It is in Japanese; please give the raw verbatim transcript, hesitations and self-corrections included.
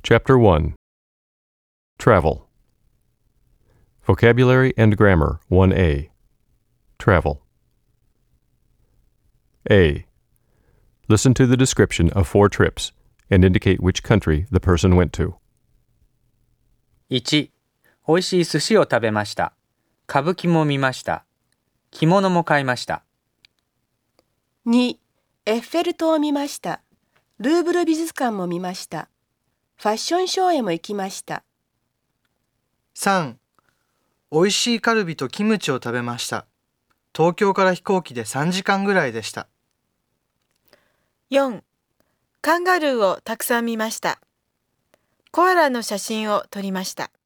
Chapter one. Travel. Vocabulary and Grammar one A. Travel. A. Listen to the description of four trips and indicate which country the person went to. いち. 美味しい寿司を食べました。歌舞伎も見ました。着物も買いました。 に. エッフェル塔を見ました。ルーブル美術館も見ました。ファッションショーへも行きました。 さん. おいしいカルビとキムチを食べました。東京から飛行機でさんじかんぐらいでした。 よん. カンガルーをたくさん見ました。コアラの写真を撮りました。